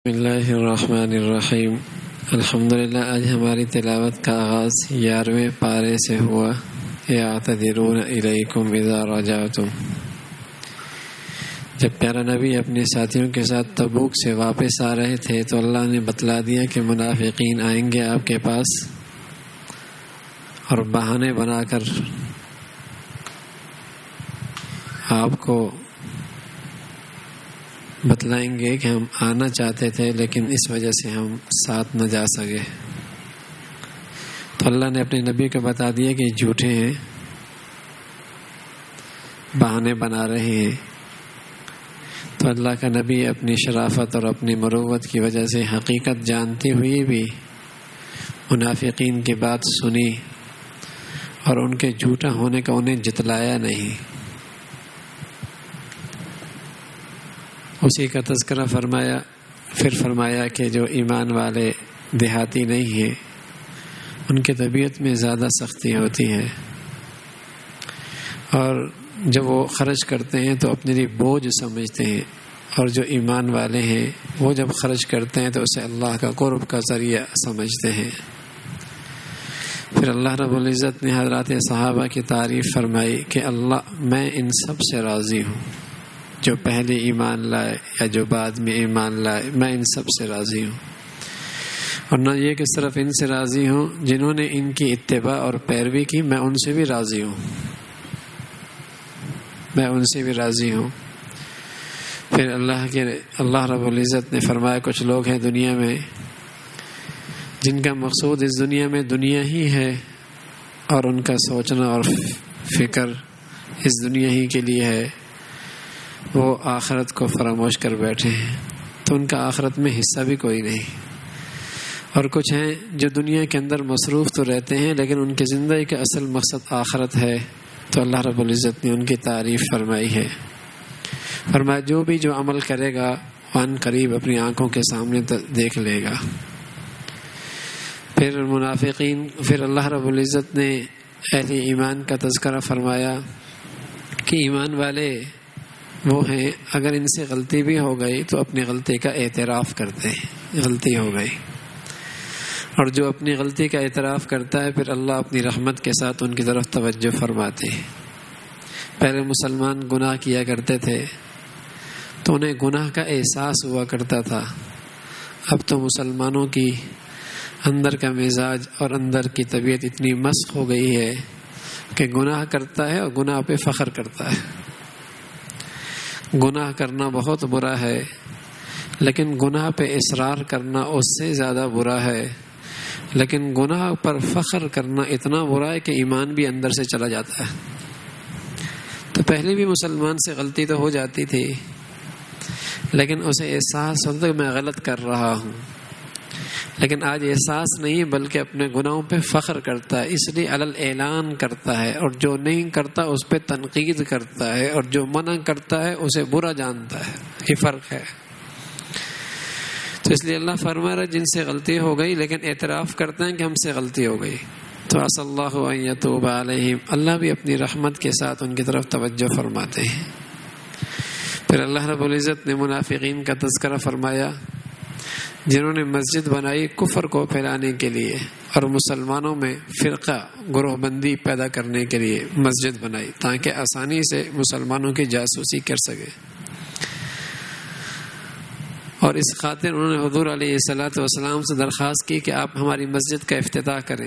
بسم اللہ الرحمن الرحیم۔ الحمدللہ، آج ہماری تلاوت کا آغاز 11ویں پارے سے ہوا۔ یعتذرون الیکم اذا رجعتم۔ جب پیارا نبی اپنے ساتھیوں کے ساتھ تبوک سے واپس آ رہے تھے تو اللہ نے بتلا دیا کہ منافقین آئیں گے آپ کے پاس اور بہانے بنا کر آپ کو بتلائیں گے کہ ہم آنا چاہتے تھے لیکن اس وجہ سے ہم ساتھ نہ جا سکے۔ تو اللہ نے اپنے نبی کو بتا دیا کہ جھوٹے ہیں، بہانے بنا رہے ہیں۔ تو اللہ کا نبی اپنی شرافت اور اپنی مروت کی وجہ سے حقیقت جانتے ہوئے بھی منافقین کی بات سنی اور ان کے جھوٹا ہونے کا انہیں جتلایا نہیں۔ اسی کا تذکرہ فرمایا، پھر فرمایا کہ جو ایمان والے دیہاتی نہیں ہیں ان کی طبیعت میں زیادہ سختی ہوتی ہے، اور جب وہ خرچ کرتے ہیں تو اپنے لیے بوجھ سمجھتے ہیں، اور جو ایمان والے ہیں وہ جب خرچ کرتے ہیں تو اسے اللہ کا قرب کا ذریعہ سمجھتے ہیں۔ پھر اللہ رب العزت نے حضرات صحابہ کی تعریف فرمائی کہ اللہ، میں ان سب سے راضی ہوں، جو پہلے ایمان لائے یا جو بعد میں ایمان لائے، میں ان سب سے راضی ہوں۔ اور نہ یہ کہ صرف ان سے راضی ہوں، جنہوں نے ان کی اتباع اور پیروی کی، میں ان سے بھی راضی ہوں، میں ان سے بھی راضی ہوں۔ پھر اللہ رب العزت نے فرمایا کچھ لوگ ہیں دنیا میں جن کا مقصود اس دنیا میں دنیا ہی ہے، اور ان کا سوچنا اور فکر اس دنیا ہی کے لیے ہے، وہ آخرت کو فراموش کر بیٹھے ہیں، تو ان کا آخرت میں حصہ بھی کوئی نہیں۔ اور کچھ ہیں جو دنیا کے اندر مصروف تو رہتے ہیں لیکن ان کی زندگی کا اصل مقصد آخرت ہے، تو اللہ رب العزت نے ان کی تعریف فرمائی ہے۔ فرمایا جو بھی جو عمل کرے گا ان قریب اپنی آنکھوں کے سامنے دیکھ لے گا۔ پھر منافقین، پھر اللہ رب العزت نے اہل ایمان کا تذکرہ فرمایا کہ ایمان والے وہ ہیں اگر ان سے غلطی بھی ہو گئی تو اپنی غلطی کا اعتراف کرتے ہیں، غلطی ہو گئی، اور جو اپنی غلطی کا اعتراف کرتا ہے پھر اللہ اپنی رحمت کے ساتھ ان کی طرف توجہ فرماتے ہیں۔ پہلے مسلمان گناہ کیا کرتے تھے تو انہیں گناہ کا احساس ہوا کرتا تھا، اب تو مسلمانوں کی اندر کا مزاج اور اندر کی طبیعت اتنی مسخ ہو گئی ہے کہ گناہ کرتا ہے اور گناہ پہ فخر کرتا ہے۔ گناہ کرنا بہت برا ہے، لیکن گناہ پہ اصرار کرنا اس سے زیادہ برا ہے، لیکن گناہ پر فخر کرنا اتنا برا ہے کہ ایمان بھی اندر سے چلا جاتا ہے۔ تو پہلے بھی مسلمان سے غلطی تو ہو جاتی تھی لیکن اسے احساس ہوتا کہ میں غلط کر رہا ہوں، لیکن آج احساس نہیں بلکہ اپنے گناہوں پہ فخر کرتا ہے، اس لیے علل اعلان کرتا ہے، اور جو نہیں کرتا اس پہ تنقید کرتا ہے، اور جو منع کرتا ہے اسے برا جانتا ہے۔ یہ فرق ہے۔ تو اس لیے اللہ فرما رہا ہے جن سے غلطی ہو گئی لیکن اعتراف کرتے ہیں کہ ہم سے غلطی ہو گئی، تو عسى اللہ ان یتوب علیہم، اللہ بھی اپنی رحمت کے ساتھ ان کی طرف توجہ فرماتے ہیں۔ پھر اللہ رب العزت نے منافقین کا تذکرہ فرمایا جنہوں نے مسجد بنائی کفر کو پھیلانے کے لیے اور مسلمانوں میں فرقہ گروہ بندی پیدا کرنے کے لیے مسجد بنائی تاکہ آسانی سے مسلمانوں کی جاسوسی کر سکے، اور اس خاطر انہوں نے حضور علیہ الصلوۃ والسلام سے درخواست کی کہ آپ ہماری مسجد کا افتتاح کریں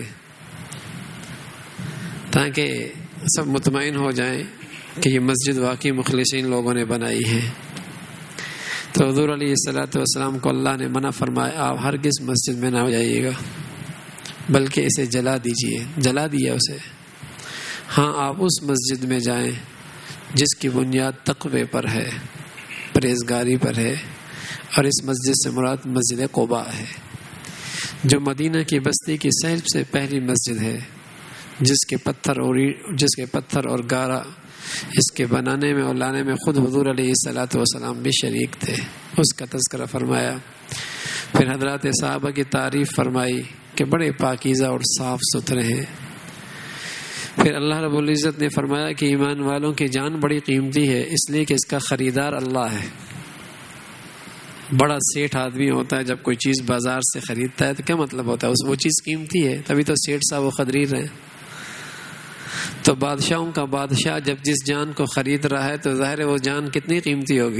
تاکہ سب مطمئن ہو جائیں کہ یہ مسجد واقعی مخلصین لوگوں نے بنائی ہے۔ تو حضور علیہ الصلوۃ والسلام کو اللہ نے منع فرمایا آپ ہرگز مسجد میں نہ جائیے گا بلکہ اسے جلا دیجئے، جلا دیا اسے۔ ہاں آپ اس مسجد میں جائیں جس کی بنیاد تقوی پر ہے، پرہیزگاری پر ہے، اور اس مسجد سے مراد مسجد قباء ہے جو مدینہ کی بستی کی سب سے پہلی مسجد ہے، جس کے پتھر اور گارا اس کے بنانے میں اور لانے میں خود حضور علیہ الصلوۃ والسلام بھی شریک تھے، اس کا تذکرہ فرمایا۔ پھر حضرات صحابہ کی تعریف فرمائی کہ بڑے پاکیزہ اور صاف ستھرے ہیں۔ پھر اللہ رب العزت نے فرمایا کہ ایمان والوں کی جان بڑی قیمتی ہے، اس لیے کہ اس کا خریدار اللہ ہے۔ بڑا سیٹھ آدمی ہوتا ہے، جب کوئی چیز بازار سے خریدتا ہے تو کیا مطلب ہوتا ہے؟ وہ چیز قیمتی ہے، تبھی تو سیٹھ صاحب وہ خرید رہے ہیں۔ تو بادشاہوں کا بادشاہ جب جس جان کو خرید رہا ہے تو ظاہر ہے وہ جان کتنی قیمتی ہوگی۔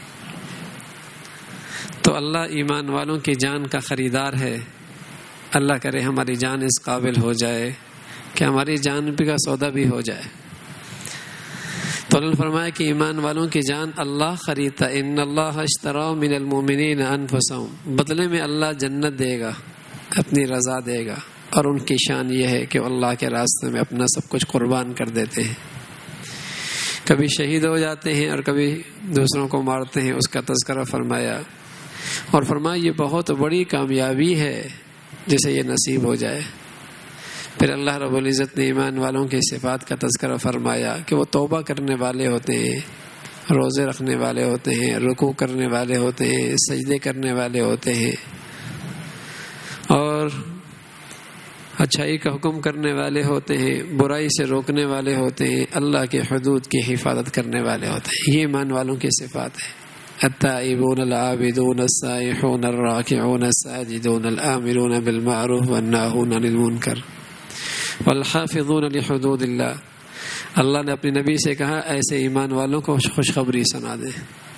تو اللہ ایمان والوں کی جان کا خریدار ہے۔ اللہ کرے ہماری جان اس قابل ہو جائے کہ ہماری جان بھی کا سودا بھی ہو جائے۔ تو اللہ نے فرمایا کہ ایمان والوں کی جان اللہ خریدتا، ان اللہ اشترى من المؤمنین انفسهم، بدلے میں اللہ جنت دے گا، اپنی رضا دے گا، اور ان کی شان یہ ہے کہ اللہ کے راستے میں اپنا سب کچھ قربان کر دیتے ہیں، کبھی شہید ہو جاتے ہیں اور کبھی دوسروں کو مارتے ہیں، اس کا تذکرہ فرمایا، اور فرمایا یہ بہت بڑی کامیابی ہے جسے یہ نصیب ہو جائے۔ پھر اللہ رب العزت نے ایمان والوں کی صفات کا تذکرہ فرمایا کہ وہ توبہ کرنے والے ہوتے ہیں، روزے رکھنے والے ہوتے ہیں، رکوع کرنے والے ہوتے ہیں، سجدے کرنے والے ہوتے ہیں، اور اچھائی کا حکم کرنے والے ہوتے ہیں، برائی سے روکنے والے ہوتے ہیں، اللہ کے حدود کی حفاظت کرنے والے ہوتے ہیں۔ یہ ایمان والوں کی صفات ہے۔ التائبون العابدون السائحون الراکعون الساجدون الآمرون بالمعروف والناہون عن المنکر والحافظون لحدود اللہ۔ اللہ نے اپنے نبی سے کہا ایسے ایمان والوں کو خوشخبری سنا دیں،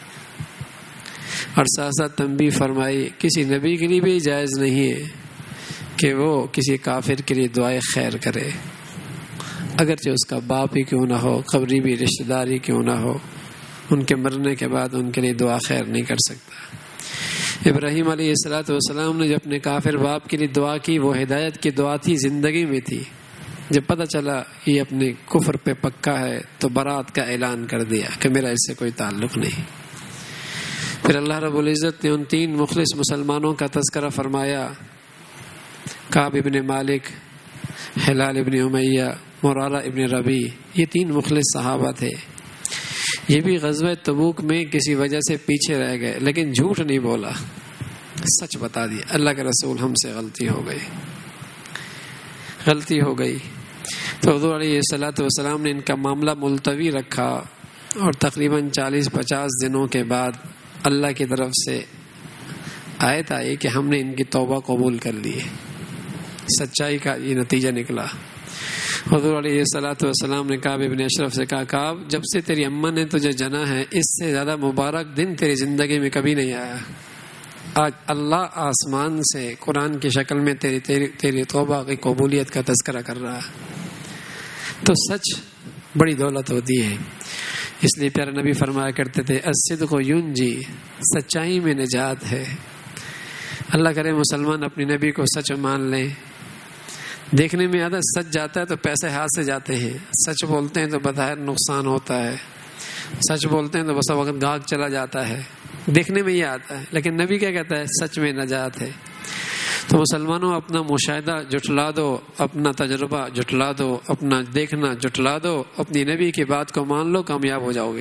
اور ساتھ ساتھ تنبیہ فرمائی کسی نبی کے لیے بھی جائز نہیں ہے کہ وہ کسی کافر کے لیے دعائے خیر کرے، اگرچہ اس کا باپ ہی کیوں نہ ہو، قریبی رشتہ دار ہی کیوں نہ ہو، ان کے مرنے کے بعد ان کے لیے دعا خیر نہیں کر سکتا۔ ابراہیم علیہ السلام نے جب اپنے کافر باپ کے لیے دعا کی، وہ ہدایت کی دعا تھی، زندگی میں تھی۔ جب پتہ چلا یہ اپنے کفر پہ پکا ہے تو برات کا اعلان کر دیا کہ میرا اس سے کوئی تعلق نہیں۔ پھر اللہ رب العزت نے ان 3 مخلص مسلمانوں کا تذکرہ فرمایا، کعب ابن مالک، ہلال ابن امیہ، مرارہ ابن ربیع، یہ 3 مخلص صحابہ تھے۔ یہ بھی غزوہ تبوک میں کسی وجہ سے پیچھے رہ گئے، لیکن جھوٹ نہیں بولا، سچ بتا دیا، اللہ کے رسول ہم سے غلطی ہو گئی۔ تو حضور علیہ السلام نے ان کا معاملہ ملتوی رکھا، اور تقریباً 40-50 دنوں کے بعد اللہ کی طرف سے آیت آئی کہ ہم نے ان کی توبہ قبول کر لی ہے۔ سچائی کا یہ نتیجہ نکلا۔ حضور علیہ السلام نے کعب ابن اشرف سے کہا، کعب جب سے تیری اماں نے تجھے جنا ہے اس سے زیادہ مبارک دن تیری زندگی میں کبھی نہیں آیا۔ آج اللہ آسمان سے قرآن کی شکل میں تیری توبہ کی قبولیت کا تذکرہ کر رہا ہے۔ تو سچ بڑی دولت ہوتی ہے، اس لیے پیارے نبی فرمایا کرتے تھے الصدق ینجی، سچائی میں نجات ہے۔ اللہ کرے مسلمان اپنی نبی کو سچ مان لیں۔ دیکھنے میں آدھا سچ جاتا ہے تو پیسے ہاتھ سے جاتے ہیں، سچ بولتے ہیں تو بظاہر نقصان ہوتا ہے، سچ بولتے ہیں تو بس وقت گاہک چلا جاتا ہے، دیکھنے میں یہ آتا ہے، لیکن نبی کیا کہتا ہے؟ سچ میں نجات ہے۔ تو مسلمانوں اپنا مشاہدہ جھٹلا دو، اپنا تجربہ جھٹلا دو، اپنا دیکھنا جھٹلا دو، اپنی نبی کی بات کو مان لو، کامیاب ہو جاؤ گے۔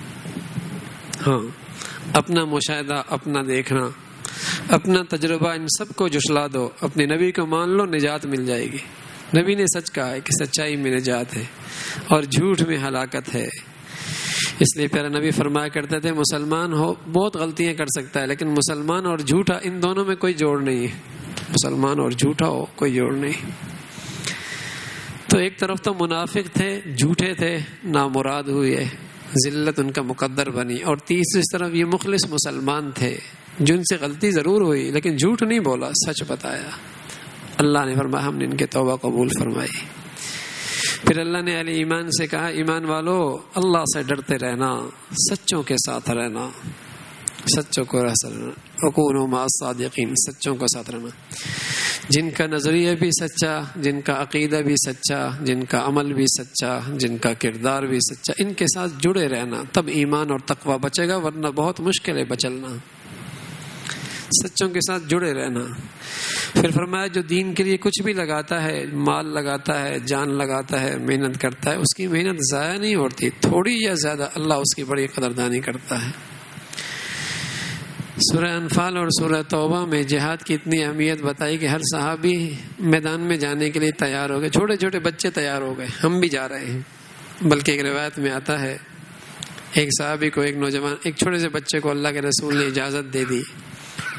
ہاں، اپنا مشاہدہ، اپنا دیکھنا، اپنا تجربہ، ان سب کو جھٹلا دو، اپنے نبی کو مان لو، نجات مل جائے گی۔ نبی نے سچ کہا ہے کہ سچائی میں نجات ہے اور جھوٹ میں ہلاکت ہے۔ اس لیے پیارا نبی فرمایا کرتے تھے مسلمان ہو بہت غلطیاں کر سکتا ہے، لیکن مسلمان اور جھوٹا ان دونوں میں کوئی جوڑ نہیں ہے۔ مسلمان اور جھوٹا ہو کوئی جوڑ نہیں۔ تو ایک طرف تو منافق تھے، جھوٹے تھے، نامراد ہوئے، ذلت ان کا مقدر بنی، اور تیسری طرف یہ مخلص مسلمان تھے جن سے غلطی ضرور ہوئی لیکن جھوٹ نہیں بولا، سچ بتایا۔ اللہ نے فرمایا ہم نے ان کی توبہ قبول فرمائی۔ پھر اللہ نے اہل ایمان سے کہا ایمان والو اللہ سے ڈرتے رہنا، سچوں کے ساتھ رہنا، سچوں کو رہنا، وکونوا مع الصادقین، سچوں کو ساتھ رہنا، جن کا نظریہ بھی سچا، جن کا عقیدہ بھی سچا، جن کا عمل بھی سچا، جن کا کردار بھی سچا، ان کے ساتھ جڑے رہنا، تب ایمان اور تقوی بچے گا، ورنہ بہت مشکل ہے بچلنا۔ سچوں کے ساتھ جڑے رہنا۔ پھر فرمایا جو دین کے لیے کچھ بھی لگاتا ہے، مال لگاتا ہے، جان لگاتا ہے، محنت کرتا ہے، اس کی محنت ضائع نہیں ہوتی، تھوڑی یا زیادہ اللہ اس کی بڑی قدردانی کرتا ہے۔ سورہ انفال اور سورہ توبہ میں جہاد کی اتنی اہمیت بتائی کہ ہر صحابی میدان میں جانے کے لیے تیار ہو گئے، چھوٹے چھوٹے بچے تیار ہو گئے، ہم بھی جا رہے ہیں۔ بلکہ ایک روایت میں آتا ہے ایک صحابی کو، ایک نوجوان، ایک چھوٹے سے بچے کو اللہ کے رسول نے اجازت دے دی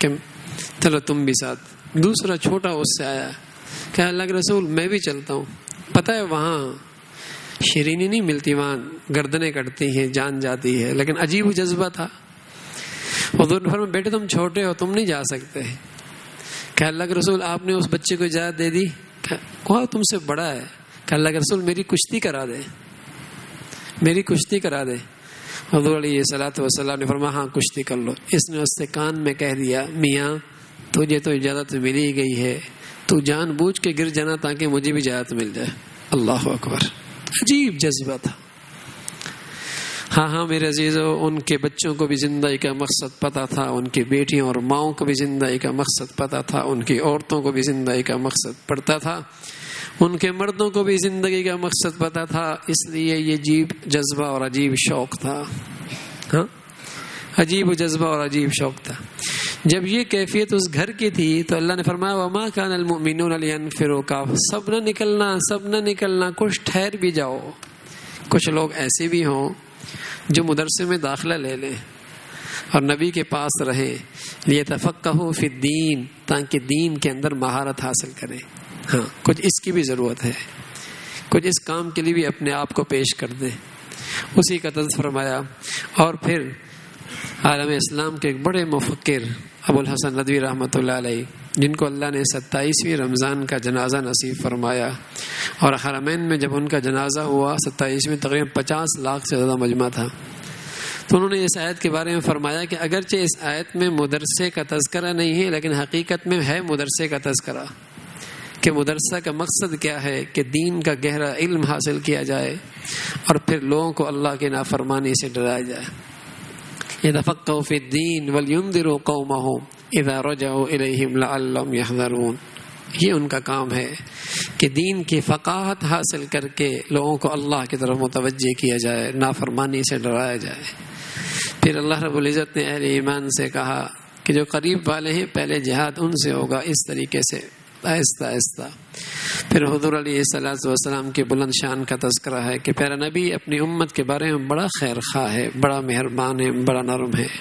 کہ چلو تم بھی ساتھ. دوسرا چھوٹا اس سے آیا کہ اللہ کے رسول میں بھی چلتا ہوں. پتہ ہے وہاں شیرینی نہیں ملتی، وہاں گردنیں کٹتی ہیں، جان جاتی ہے، لیکن عجیب جذبہ تھا. حضور نے فرمایا بیٹے تم چھوٹے ہو، تم نہیں جا سکتے. کہ اللہ کے رسول آپ نے اس بچے کو اجازت دے دی؟ کہا تم سے بڑا ہے. کہ اللہ کے رسول میری کشتی کرا دے، میری کشتی کرا دے. حضور علیہ الصلوۃ والسلام نے فرمایا ہاں کشتی کر لو. اس نے اس سے کان میں کہہ دیا میاں تجھے تو اجازت ملی گئی ہے، تو جان بوجھ کے گر جانا تاکہ مجھے بھی اجازت مل جائے. اللہ اکبر. عجیب جذبہ تھا. ہاں میرے عزیزو، ان کے بچوں کو بھی زندگی کا مقصد پتہ تھا، ان کی بیٹیوں اور ماؤں کو بھی زندگی کا مقصد پتہ تھا، ان کی عورتوں کو بھی زندگی کا مقصد پڑتا تھا، ان کے مردوں کو بھی زندگی کا مقصد پتہ تھا. اس لیے یہ عجیب جذبہ اور عجیب شوق تھا. ہاں عجیب جذبہ اور عجیب شوق تھا. جب یہ کیفیت اس گھر کی تھی تو اللہ نے فرمایا وما كان المؤمنون لينفروا كافة. سب نہ نکلنا، سب نہ نکلنا، کچھ ٹھہر بھی جاؤ. کچھ لوگ ایسے بھی ہوں جو مدرسے میں داخلہ لے لیں اور نبی کے پاس رہیں لیتفقہوا فی الدین، تاکہ دین کے اندر مہارت حاصل کریں. ہاں کچھ اس کی بھی ضرورت ہے، کچھ اس کام کے لیے بھی اپنے آپ کو پیش کر دیں. اسی کا تذکرہ فرمایا. اور پھر عالم اسلام کے ایک بڑے مفکر ابو الحسن ندوی رحمۃ اللہ علیہ، جن کو اللہ نے 27ویں رمضان کا جنازہ نصیب فرمایا، اور حرمین میں جب ان کا جنازہ ہوا 27ویں تقریباً 50 لاکھ سے زیادہ مجمع تھا. تو انہوں نے اس آیت کے بارے میں فرمایا کہ اگرچہ اس آیت میں مدرسے کا تذکرہ نہیں ہے، لیکن حقیقت میں ہے مدرسے کا تذکرہ. کہ مدرسہ کا مقصد کیا ہے کہ دین کا گہرا علم حاصل کیا جائے اور پھر لوگوں کو اللہ کے نافرمانی سے ڈرایا جائے. يتفقهوا في الدين ولينذروا قومهم اذا رجعوا اليهم لعلهم يحذرون. یہ ان کا کام ہے کہ دین کی فقاہت حاصل کر کے لوگوں کو اللہ کی طرف متوجہ کیا جائے، نافرمانی سے ڈرایا جائے. پھر اللہ رب العزت نے اہل ایمان سے کہا کہ جو قریب والے ہیں پہلے جہاد ان سے ہوگا، اس طریقے سے آہستہ آہستہ. پھر حضور علیہ الصلوۃ والسلام کی بلند شان کا تذکرہ ہے کہ پیارا نبی اپنی امت کے بارے میں بڑا خیر خواہ ہے، بڑا مہربان ہے، بڑا نرم ہے.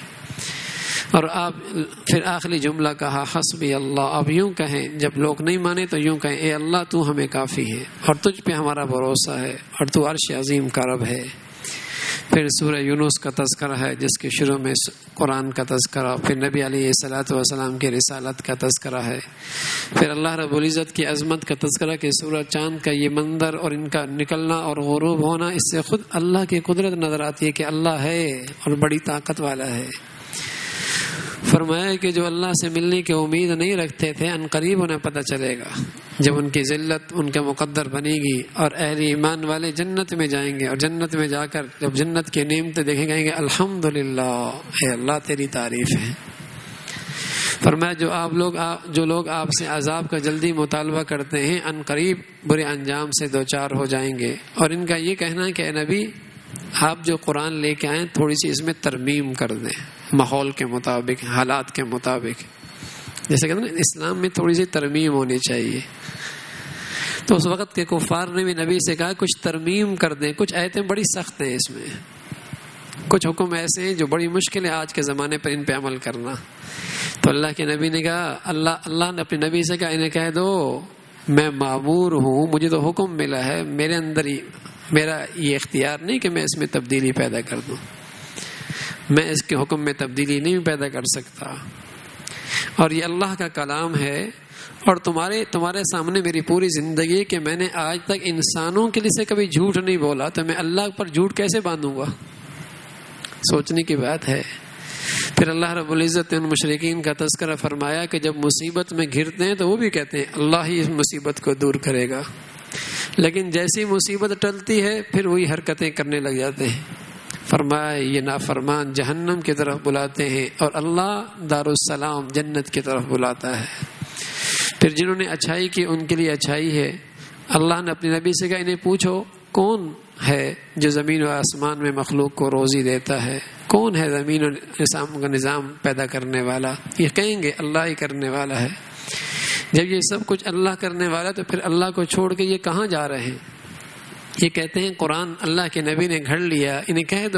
اور آپ پھر آخری جملہ کہا حسبی اللہ. آپ یوں کہیں جب لوگ نہیں مانے تو یوں کہیں اے اللہ تو ہمیں کافی ہے اور تجھ پہ ہمارا بھروسہ ہے اور تو عرش عظیم کا رب ہے. پھر سورہ یونس کا تذکرہ ہے جس کے شروع میں قرآن کا تذکرہ، پھر نبی علیہ الصلوۃ والسلام کی رسالت کا تذکرہ ہے. پھر اللہ رب العزت کی عظمت کا تذکرہ کہ سورج چاند کا یہ منظر اور ان کا نکلنا اور غروب ہونا، اس سے خود اللہ کی قدرت نظر آتی ہے کہ اللہ ہے اور بڑی طاقت والا ہے. فرمایا کہ جو اللہ سے ملنے کی امید نہیں رکھتے تھے ان قریب انہیں پتہ چلے گا جب ان کی ذلت ان کا مقدر بنے گی، اور اہل ایمان والے جنت میں جائیں گے اور جنت میں جا کر جب جنت کی نعمتیں دیکھیں گے الحمدللہ اے اللہ تیری تعریف ہے. فرمایا جو لوگ آپ سے عذاب کا جلدی مطالبہ کرتے ہیں ان قریب برے انجام سے دوچار ہو جائیں گے. اور ان کا یہ کہنا ہے کہ اے نبی آپ جو قرآن لے کے آئیں تھوڑی سی اس میں ترمیم کر دیں، ماحول کے مطابق، حالات کے مطابق. جیسے کہتے ہیں اسلام میں تھوڑی سی ترمیم ہونی چاہیے. تو اس وقت کے کفار نے بھی نبی سے کہا کچھ ترمیم کر دیں، کچھ آیتیں بڑی سخت ہیں اس میں، کچھ حکم ایسے ہیں جو بڑی مشکل ہے آج کے زمانے پر ان پہ عمل کرنا. تو اللہ کے نبی نے کہا اللہ نے اپنے نبی سے کہا انہیں کہہ دو میں مامور ہوں، مجھے تو حکم ملا ہے، میرے اندر ہی میرا یہ اختیار نہیں کہ میں اس میں تبدیلی پیدا کر دوں، میں اس کے حکم میں تبدیلی نہیں پیدا کر سکتا، اور یہ اللہ کا کلام ہے. اور تمہارے سامنے میری پوری زندگی کہ میں نے آج تک انسانوں کے لیے سے کبھی جھوٹ نہیں بولا، تو میں اللہ پر جھوٹ کیسے باندھوں گا؟ سوچنے کی بات ہے. پھر اللہ رب العزت نے ان مشرکین کا تذکرہ فرمایا کہ جب مصیبت میں گھرتے ہیں تو وہ بھی کہتے ہیں اللہ ہی اس مصیبت کو دور کرے گا، لیکن جیسی مصیبت ٹلتی ہے پھر وہی حرکتیں کرنے لگ جاتے ہیں. فرمایا یہ نافرمان جہنم کی طرف بلاتے ہیں اور اللہ دارالسلام جنت کی طرف بلاتا ہے. پھر جنہوں نے اچھائی کی ان کے لیے اچھائی ہے. اللہ نے اپنے نبی سے کہا انہیں پوچھو کون ہے جو زمین و آسمان میں مخلوق کو روزی دیتا ہے، کون ہے زمین و آسمان کا نظام پیدا کرنے والا؟ یہ کہیں گے اللہ ہی کرنے والا ہے. جب یہ سب کچھ اللہ کرنے والا تو پھر اللہ کو چھوڑ کے یہ کہاں جا رہے ہیں؟ یہ کہتے ہیں قرآن اللہ کے نبی نے گھڑ لیا. انہیں کہہ دو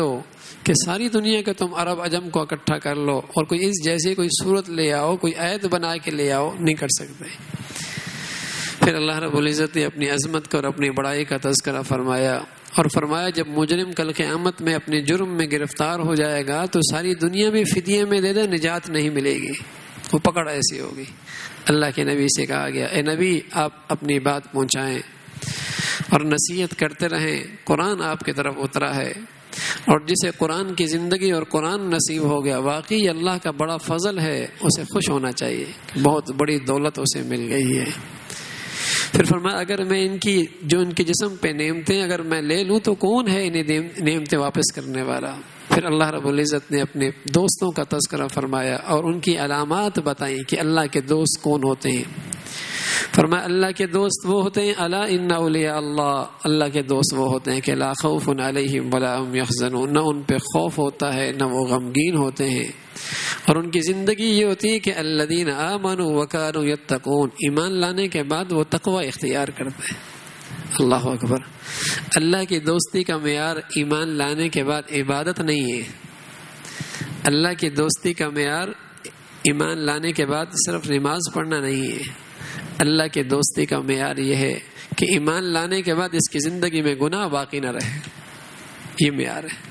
کہ ساری دنیا کے تم عرب عجم کو اکٹھا کر لو اور کوئی اس جیسی کوئی صورت لے آؤ، کوئی آیت بنا کے لے آؤ، نہیں کر سکتے۔ پھر اللہ رب العزت نے اپنی عظمت کو اور اپنی بڑائی کا تذکرہ فرمایا اور فرمایا جب مجرم کل قیامت میں اپنے جرم میں گرفتار ہو جائے گا تو ساری دنیا میں فدیے میں دے دے، نجات نہیں ملے گی، وہ پکڑ ایسی ہوگی۔ اللہ کے نبی سے کہا گیا اے نبی آپ اپنی بات پہنچائیں اور نصیحت کرتے رہیں، قرآن آپ کی طرف اترا ہے، اور جسے قرآن کی زندگی اور قرآن نصیب ہو گیا واقعی اللہ کا بڑا فضل ہے، اسے خوش ہونا چاہیے، بہت بڑی دولت اسے مل گئی ہے۔ پھر فرمایا اگر میں ان کے جسم پہ نعمتیں اگر میں لے لوں تو کون ہے انہیں نعمتیں واپس کرنے والا؟ پھر اللہ رب العزت نے اپنے دوستوں کا تذکرہ فرمایا اور ان کی علامات بتائیں کہ اللہ کے دوست کون ہوتے ہیں۔ فرمایا اللہ کے دوست وہ ہوتے ہیں الا ان اولیاء اللہ، اللہ کے دوست وہ ہوتے ہیں کہ لا خوف علیہم ولا هم يحزنون، نہ ان پہ خوف ہوتا ہے نہ وہ غمگین ہوتے ہیں، اور ان کی زندگی یہ ہوتی ہے کہ الذین آمنوا وکانوا یتقون، ایمان لانے کے بعد وہ تقوی اختیار کرتے ہیں۔ اللہ اکبر۔ اللہ کی دوستی کا معیار ایمان لانے کے بعد عبادت نہیں ہے، اللہ کی دوستی کا معیار ایمان لانے کے بعد صرف نماز پڑھنا نہیں ہے، اللہ کے دوستی کا معیار یہ ہے کہ ایمان لانے کے بعد اس کی زندگی میں گناہ باقی نہ رہے، یہ معیار ہے۔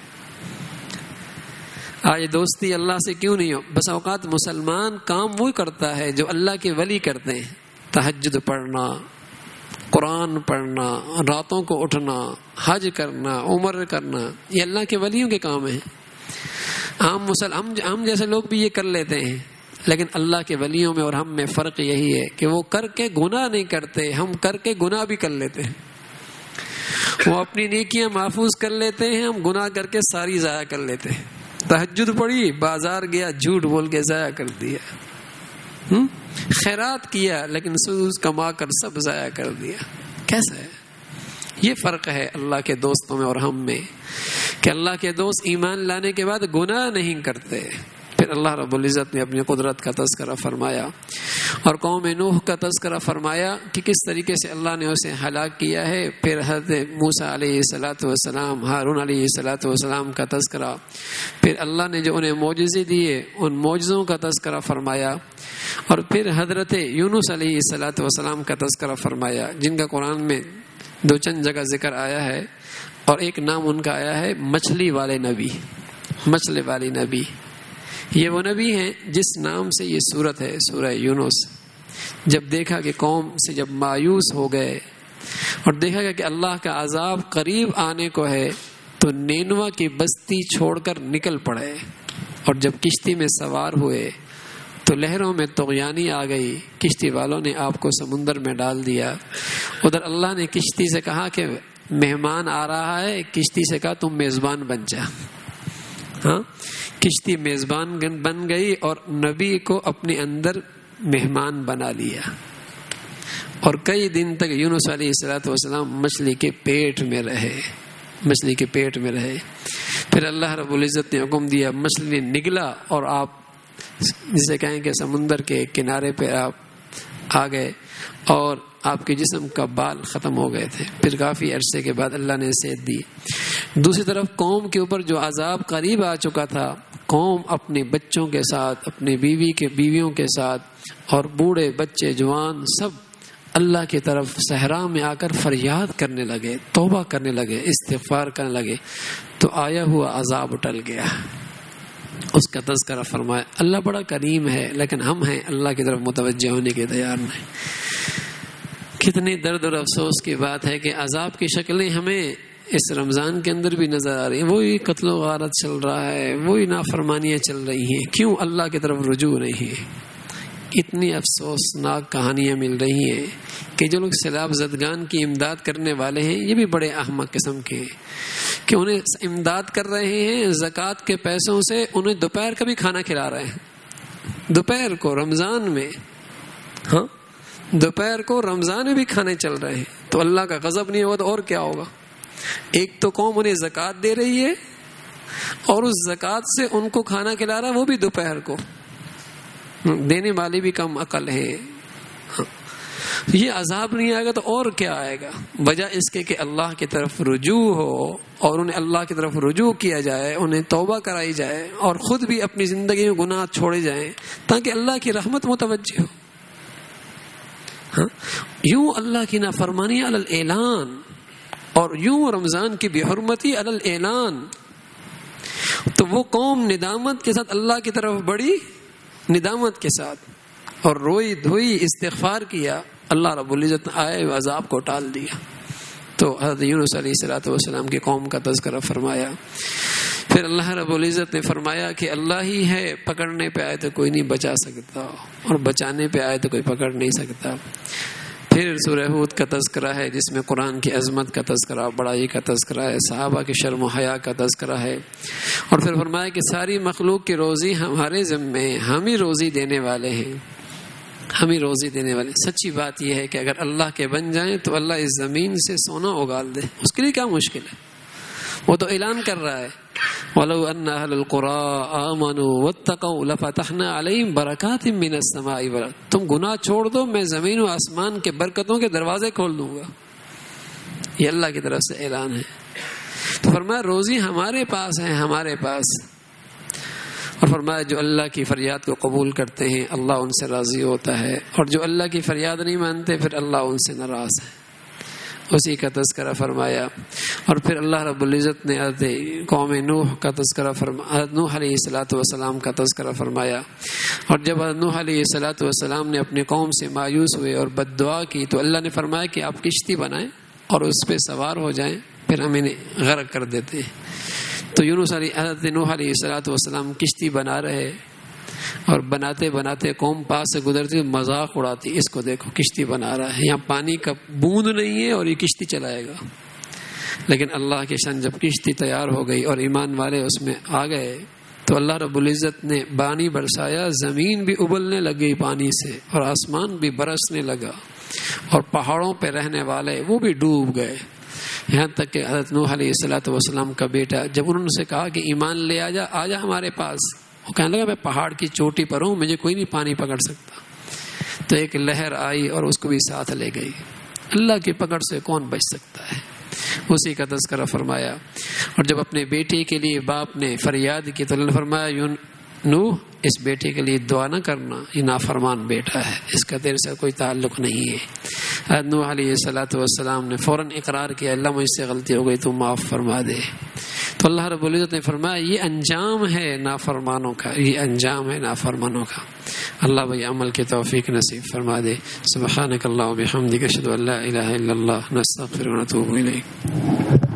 آج دوستی اللہ سے کیوں نہیں ہو؟ بس اوقات مسلمان کام وہی کرتا ہے جو اللہ کے ولی کرتے ہیں، تہجد پڑھنا، قرآن پڑھنا، راتوں کو اٹھنا، حج کرنا، عمر کرنا، یہ اللہ کے ولیوں کے کام ہیں۔ ہم جیسے لوگ بھی یہ کر لیتے ہیں، لیکن اللہ کے ولیوں میں اور ہم میں فرق یہی ہے کہ وہ کر کے گناہ نہیں کرتے، ہم کر کے گناہ بھی کر لیتے ہیں۔ وہ اپنی نیکیاں محفوظ کر لیتے ہیں، ہم گناہ کر کے ساری ضائع کر لیتے ہیں۔ تہجد پڑھی، بازار گیا، جھوٹ بول کے ضائع کر دیا، خیرات کیا لیکن سود کما کر سب ضائع کر دیا۔ کیسا ہے؟ یہ فرق ہے اللہ کے دوستوں میں اور ہم میں کہ اللہ کے دوست ایمان لانے کے بعد گناہ نہیں کرتے۔ پھر اللہ رب العزت نے اپنی قدرت کا تذکرہ فرمایا اور قوم نوح کا تذکرہ فرمایا کہ کس طریقے سے اللہ نے اسے ہلاک کیا ہے۔ پھر حضرت موسیٰ علیہ الصلوۃ والسلام، ہارون علیہ الصلوۃ والسلام کا تذکرہ، پھر اللہ نے جو انہیں معجزے دیے ان معجزوں کا تذکرہ فرمایا، اور پھر حضرت یونس علیہ الصلوۃ والسلام کا تذکرہ فرمایا جن کا قرآن میں دو چند جگہ ذکر آیا ہے، اور ایک نام ان کا آیا ہے مچھلی والے نبی، مچھلی والی نبی۔ یہ وہ نبی ہیں جس نام سے یہ سورت ہے، سورہ یونس۔ جب دیکھا کہ قوم سے جب مایوس ہو گئے اور دیکھا گیا کہ اللہ کا عذاب قریب آنے کو ہے تو نینوا کی بستی چھوڑ کر نکل پڑے، اور جب کشتی میں سوار ہوئے تو لہروں میں طغیانی آ گئی، کشتی والوں نے آپ کو سمندر میں ڈال دیا۔ ادھر اللہ نے کشتی سے کہا کہ مہمان آ رہا ہے، کشتی سے کہا تم میزبان بن جا۔ ہاں، کشتی میزبان بن گئی اور نبی کو اپنے اندر مہمان بنا لیا، اور کئی دن تک یونس علیہ الصلوۃ والسلام مچھلی کے پیٹ میں رہے، مچھلی کے پیٹ میں رہے۔ پھر اللہ رب العزت نے حکم دیا، مچھلی نے نگلا اور آپ جسے کہیں کہ سمندر کے کنارے پہ آپ آ گئے اور آپ کے جسم کا بال ختم ہو گئے تھے۔ پھر کافی عرصے کے بعد اللہ نے صحت دی۔ دوسری طرف قوم کے اوپر جو عذاب قریب آ چکا تھا، قوم اپنے بچوں کے ساتھ، اپنے بیویوں کے ساتھ، اور بوڑھے بچے جوان سب اللہ کی طرف صحرا میں آ کر فریاد کرنے لگے، توبہ کرنے لگے، استغفار کرنے لگے، تو آیا ہوا عذاب ٹل گیا۔ اس کا تذکرہ فرمایا۔ اللہ بڑا کریم ہے، لیکن ہم ہیں اللہ کی طرف متوجہ ہونے کے تیار نہیں۔ کتنی درد اور افسوس کی بات ہے کہ عذاب کی شکلیں ہمیں اس رمضان کے اندر بھی نظر آ رہی ہیں، وہی قتل و غارت چل رہا ہے، وہی نافرمانیاں چل رہی ہیں، کیوں اللہ کی طرف رجوع نہیں ہے؟ اتنی افسوسناک کہانیاں مل رہی ہیں کہ جو لوگ سیلاب زدگان کی امداد کرنے والے ہیں یہ بھی بڑے احمق قسم کے ہیں کہ انہیں امداد کر رہے ہیں زکوٰۃ کے پیسوں سے، انہیں دوپہر کا بھی کھانا کھلا رہے ہیں، دوپہر کو رمضان میں، ہاں دوپہر کو رمضان میں بھی کھانے چل رہے ہیں، تو اللہ کا غضب نہیں ہوگا تو اور کیا ہوگا؟ ایک تو قوم انہیں زکوٰۃ دے رہی ہے اور اس زکوٰۃ سے ان کو کھانا کھلا رہا ہے، وہ بھی دوپہر کو۔ دینے والے بھی کم عقل ہیں، یہ عذاب نہیں آئے گا تو اور کیا آئے گا؟ وجہ اس کے کہ اللہ کی طرف رجوع ہو اور انہیں اللہ کی طرف رجوع کیا جائے، انہیں توبہ کرائی جائے اور خود بھی اپنی زندگی میں گناہ چھوڑے جائیں تاکہ اللہ کی رحمت متوجہ ہو. ہاں یوں اللہ کی نافرمانی علی الاعلان اور یوں رمضان کی بے حرمتی علی الاعلان. تو وہ قوم ندامت کے ساتھ اللہ کی طرف بڑی، ندامت کے ساتھ، اور روئی دھوئی استغفار کیا. اللہ رب العزت نے آئے عذاب کو ٹال دیا. تو حضرت یونس علیہ الصلوۃ والسلام کی قوم کا تذکرہ فرمایا. پھر اللہ رب العزت نے فرمایا کہ اللہ ہی ہے، پکڑنے پہ آئے تو کوئی نہیں بچا سکتا اور بچانے پہ آئے تو کوئی پکڑ نہیں سکتا. پھر سورہ ہود کا تذکرہ ہے جس میں قرآن کی عظمت کا تذکرہ، بڑائی کا تذکرہ ہے، صحابہ کی شرم و حیا کا تذکرہ ہے. اور پھر فرمایا کہ ساری مخلوق کی روزی ہمارے ذمے ہیں، ہم ہی روزی دینے والے ہیں، ہم ہی روزی دینے والے. سچی بات یہ ہے کہ اگر اللہ کے بن جائیں تو اللہ اس زمین سے سونا اگال دے. اس کے لیے کیا مشکل ہے؟ وہ تو اعلان کر رہا ہے وَلَوْ أَنَّ أَهْلَ الْقُرَىٰ آمَنُوا وَاتَّقَوْا لَفَتَحْنَا عَلَيْهِمْ بَرَكَاتٍ مِّنَ السَّمَاءِ وَالْأَرْضِ. تم گناہ چھوڑ دو، میں زمین و آسمان کے برکتوں کے دروازے کھول دوں گا. یہ اللہ کی طرف سے اعلان ہے. تو فرمایا روزی ہمارے پاس ہے، ہمارے پاس. اور فرمایا جو اللہ کی فریاد کو قبول کرتے ہیں اللہ ان سے راضی ہوتا ہے، اور جو اللہ کی فریاد نہیں مانتے پھر اللہ ان سے ناراض ہے. اسی کا تذکرہ فرمایا. اور پھر اللہ رب العزت نے حضرت قوم نوح کا تذکرہ فرمایا، حضرت نوح علیہ الصلوۃ والسلام کا تذکرہ فرمایا. اور جب حضرت نوح علیہ الصلوۃ والسلام نے اپنی قوم سے مایوس ہوئے اور بد دعا کی تو اللہ نے فرمایا کہ آپ کشتی بنائیں اور اس پہ سوار ہو جائیں، پھر ہم انہیں غرق کر دیتے ہیں. تو حضرت نوح علیہ الصلوۃ والسلام کشتی بنا رہے اور بناتے بناتے قوم پاس سے گزرتی مذاق اڑاتی، اس کو دیکھو کشتی بنا رہا ہے، یہاں پانی کا بوند نہیں ہے اور یہ کشتی چلائے گا. لیکن اللہ کے شان جب کشتی تیار ہو گئی اور ایمان والے اس میں آ گئے تو اللہ رب العزت نے پانی برسایا، زمین بھی ابلنے لگ گئی پانی سے اور آسمان بھی برسنے لگا اور پہاڑوں پہ رہنے والے وہ بھی ڈوب گئے. یہاں تک کہ حضرت نوح علیہ الصلوۃ والسلام کا بیٹا جب انہوں نے کہا کہ ایمان لے آ جا ہمارے پاس، وہ کہنے لگا میں پہاڑ کی چوٹی پر ہوں، مجھے کوئی نہیں پانی پکڑ سکتا. تو ایک لہر آئی اور اس کو بھی ساتھ لے گئی. اللہ کی پکڑ سے کون بچ سکتا ہے؟ اسی کا تذکرہ فرمایا. اور جب اپنے بیٹے کے لیے باپ نے فریاد کی تو اللہ نے فرمایا نوح اس بیٹے کے لیے دعا نہ کرنا، یہ نافرمان بیٹا ہے، اس کا تیرے سے کوئی تعلق نہیں ہے. حضرت نوح علیہ الصلوۃ والسلام نے فوراً اقرار کیا اللہ مجھ سے غلطی ہو گئی، تو معاف فرما دے. تو اللہ رب العزت نے فرمایا یہ انجام ہے نافرمانوں کا، یہ انجام ہے نافرمانوں کا. اللہ بھائی عمل کی توفیق نصیب فرما دے. سبحانک اللہم و بحمدک اشہد ان لا الہ الا اللہ نستغفرک و نتوب الیک.